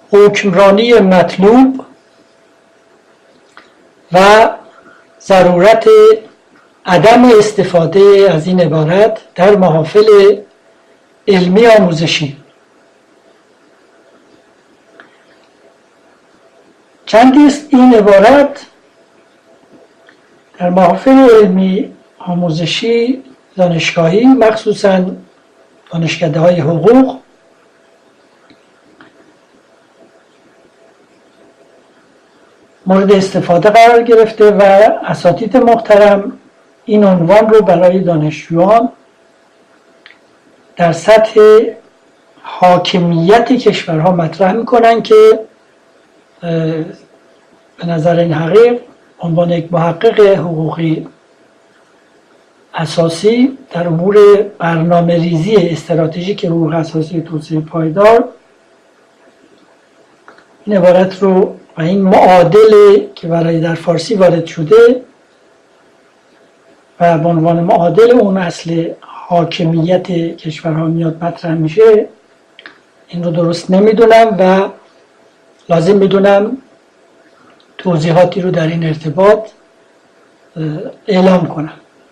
حکمرانی مطلوب و ضرورت عدم استفاده از این عبارت در محافل علمی آموزشی. چندی است این عبارت در محافل علمی آموزشی دانشگاهی، مخصوصاً دانشکده‌های حقوق، مورد استفاده قرار گرفته و اساتید محترم این عنوان رو برای دانشجویان در سطح حاکمیت کشورها مطرح میکنن که به نظر این حقیق عنوان یک محقق حقوقی اساسی در امور برنامه ریزی استراتژیک حقوق اساسی توسعه پایدار این عبارت رو و این معادل که برای در فارسی وارد شده و به عنوان معادل اون اصل حاکمیت کشورها میاد مطرح میشه، این رو درست نمیدونم و لازم میدونم توضیحاتی رو در این ارتباط اعلام کنم.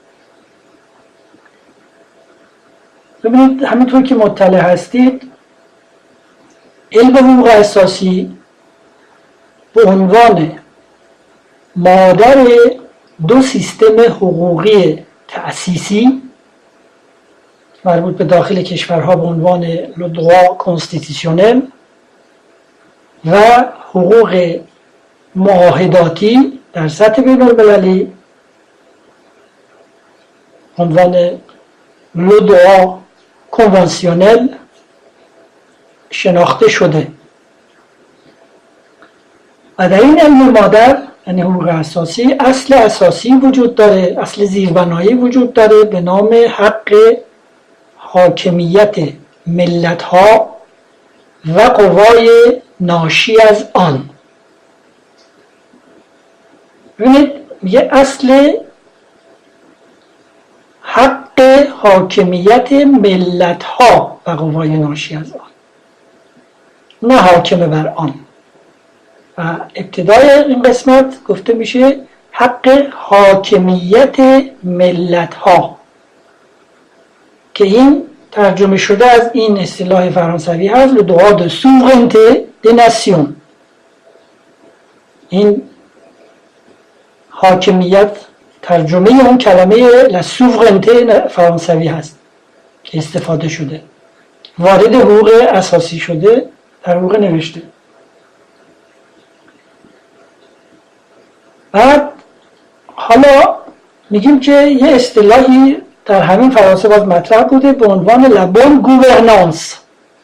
ببینید، همینطور که مطلع هستید، علم حقوق اساسی به عنوان مادر دو سیستم حقوقی تأسیسی مربوط به داخل کشورها به عنوان le droit constitutionnel و حقوق معاهداتی در سطح بین المللی عنوان le droit conventionnel شناخته شده. و در این علم مادر یعنی حقوق اساسی اصل اساسی وجود داره، اصل زیربنایی وجود داره به نام حق حاکمیت ملت‌ها و قوای ناشی از آن. ببینید، میگه اصل حق حاکمیت ملت‌ها و قوای ناشی از آن، نه حاکم بر آن. و ابتدای این قسمت گفته میشه حق حاکمیت ملت‌ها که این ترجمه شده از این اصطلاح فرانسوی هست le droit de souveraineté des nations. این حاکمیت ترجمه اون کلمه la souveraineté فرانسوی هست که استفاده شده، وارد حقوق اساسی شده در حقوق نوشته. بعد حالا میگیم که یه اصطلاحی در همین فرانسه باز مطرح بوده به عنوان la bonne gouvernance.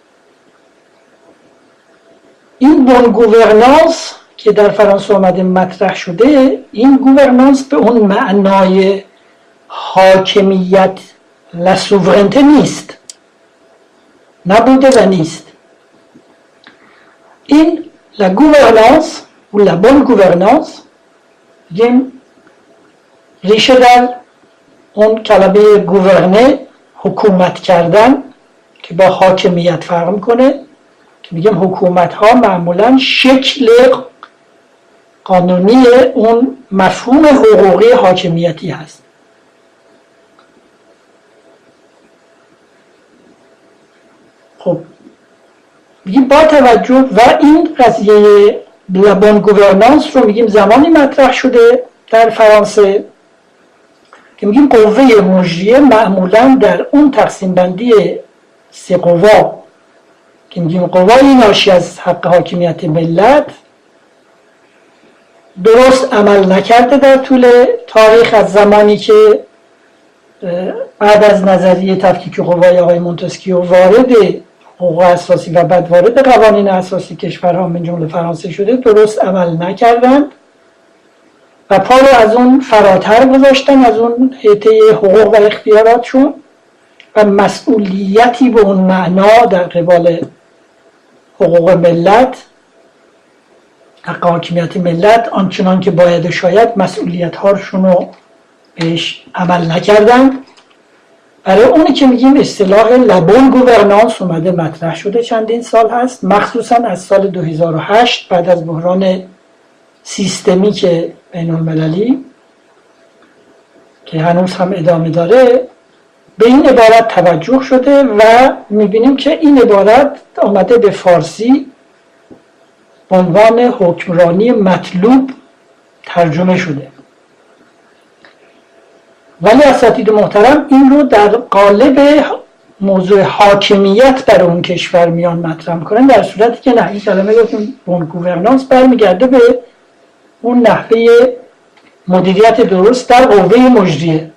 این bonne gouvernance که در فرانسه آمده مطرح شده، این گوورنانس به اون معنای حاکمیت la souveraineté نیست، نبوده و نیست. این la gouvernance و la bonne gouvernance ریشه در اون کلمه گوورنه، حکومت کردن، که با حاکمیت فرق میکنه، که میگم حکومت ها معمولا شکل قانونی اون مفهوم حقوقی حاکمیتی هست. خب میگیم با توجه و این قضیه لابون گوورنانس رو میگیم زمانی مطرح شده در فرانسه که میگیم قوه مجریه معمولا در اون تقسیم بندی سه قوا که میگیم قوای ناشی از حق حاکمیت ملت درست عمل نکرده در طول تاریخ، از زمانی که بعد از نظریه تفکیک قوای آقای مونتسکیو وارد حقوق اساسی و بعد وارد قوانین اساسی کشورها من جمله فرانسه شده، درست عمل نکردند و پا رو از اون فراتر گذاشتن، از اون حیطه حقوق و اختیاراتشون، و مسئولیتی به اون معنا در قبال حقوق ملت، حق حاکمیت ملت آنچنان که باید شاید مسئولیت هاشون رو بهش عمل نکردند برای اونی که میگیم اصطلاح لابون گوورنانس اومده مطرح شده چندین سال هست، مخصوصا از سال 2008 بعد از بحران سیستمیک بین المللی که هنوز هم ادامه داره به این عبارت توجه شده و میبینیم که این عبارت آمده به فارسی به عنوان حکمرانی مطلوب ترجمه شده. ولی اساتید محترم این رو در قالب موضوع حاکمیت بر اون کشور میان مطرح میکنن، در صورتی که نه، این کلمه بون گوورنانس برمیگرده به اون نحوه مدیریت درست در قوه مجریه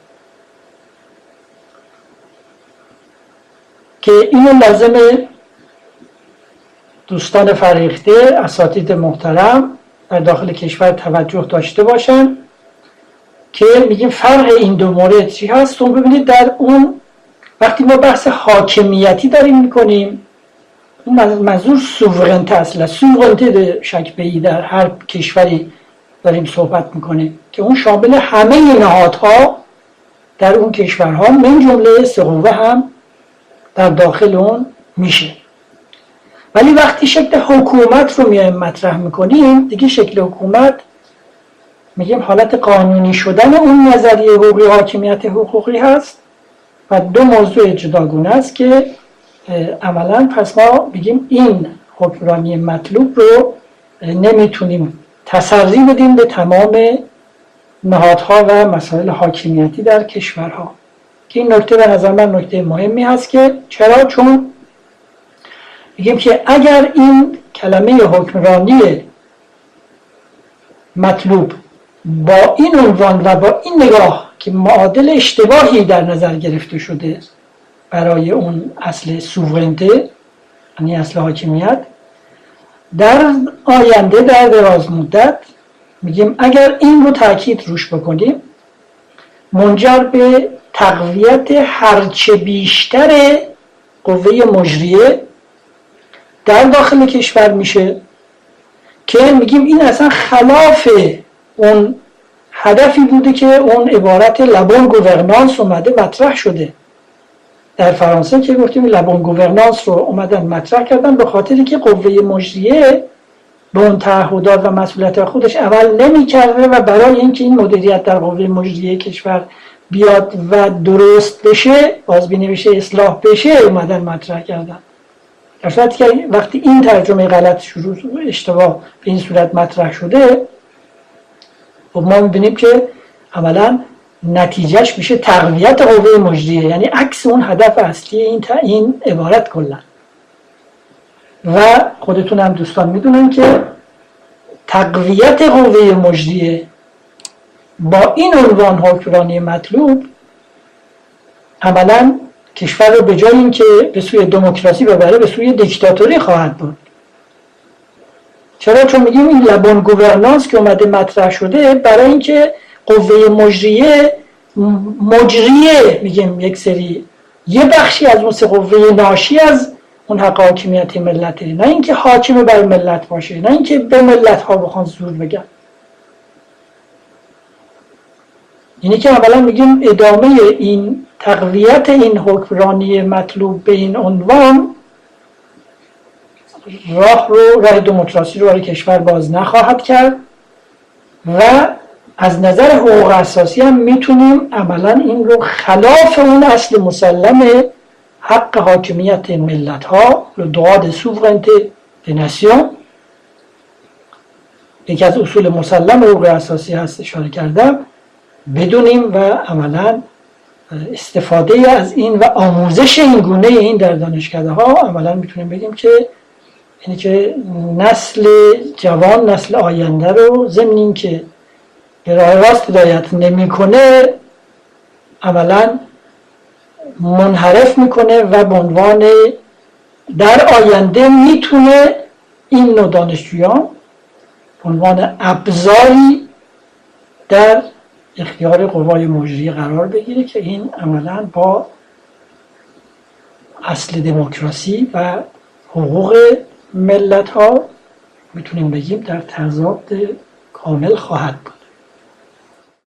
که اینو لازمه دوستان فریخته، اساتید محترم در داخل کشور توجه داشته باشن که میگیم فرق این دو مورد چی هست. اون ببینید در اون وقتی ما بحث حاکمیتی داریم میکنیم، اون منظور سوورنته اصلا سوورنته شکبهی در هر کشوری داریم صحبت میکنیم که اون شامل همه نهادها در اون کشورها من جمله سه قوه هم در داخل اون میشه. ولی وقتی شکل حکومت رو میایم مطرح میکنیم، دیگه شکل حکومت میگیم حالت قانونی شدن اون نظریه حقوقی حاکمیت حقوقی هست و دو موضوع جداگونه است که عملا پس ما بگیم این حکمرانی مطلوب رو نمیتونیم تسری بدیم به تمام نهادها و مسائل حاکمیتی در کشورها. که این نکته به نظر من نکته مهمی هست که چرا؟ چون میگیم که اگر این کلمه حکمرانی مطلوب با این عنوان و با این نگاه که معادل اشتباهی در نظر گرفته شده برای اون اصل سوورنته، یعنی اصل حاکمیت، در آینده در دراز مدت میگیم اگر این رو تاکید روش بکنیم منجر به تقویت هرچه بیشتر قوه مجریه در داخل کشور میشه که میگیم این اصلا خلاف اون هدفی بوده که اون عبارت لابون گوورنانس اومده مطرح شده. در فرانسه که گفتیم لابون گوورنانس رو اومدن مطرح کردن به خاطری که قوه مجریه به اون تعهدات و مسئولیت خودش عمل نمی کرده و برای اینکه این مدیریت در قوه مجریه کشور بیاد و درست بشه، بازبینی بشه، اصلاح بشه، اومدن مطرح کردن. در صورتی که وقتی این ترجمه غلط شروع اشتباه به این صورت مطرح شده و ما میبینیم که عملا نتیجهش میشه تقویت قوه مجریه، یعنی عکس اون هدف اصلی این عبارت کلا. و خودتون هم دوستان میدونن که تقویت قوه مجریه با این عنوان حکمرانی مطلوب عملا کشور رو به جای اینکه به سوی دموکراسی ببره به سوی دیکتاتوری خواهد برد. چرا؟ چون میگیم این لابون گوورنانس که اومده مطرح شده برای اینکه قوه مجریه میگیم یک سری یه بخشی از اون سه قوه ناشی از اون حق حاکمیت ملته، نه اینکه حاکم بر ملت باشه، نه اینکه به ملت ها بخوان زور بگن. اینی که اولا میگیم ادامه این تقویت این حکمرانی مطلوب به این عنوان راه دموکراسی رو برای کشور باز نخواهد کرد و از نظر حقوق اساسی هم میتونیم عملا این رو خلاف اون اصل مسلم حق حاکمیت ملت ها، le droit de souveraineté des nations، یکی از اصول مسلم حقوق اساسی هست اشاره کردم، بدونیم و عملا استفاده از این و آموزش این گونه این در دانشکده ها عملا میتونیم بگیم که اینه که نسل جوان، نسل آینده رو ضمن این که به راه راست هدایت نمیکنه عملا منحرف میکنه و به عنوان در آینده میتونه این نوع دانشجویان به عنوان ابزاری در اختیار قوای مجریه قرار بگیره که این عملا با اصل دموکراسی و حقوق ملت ها میتونیم بگیم در تضاد کامل خواهد بود.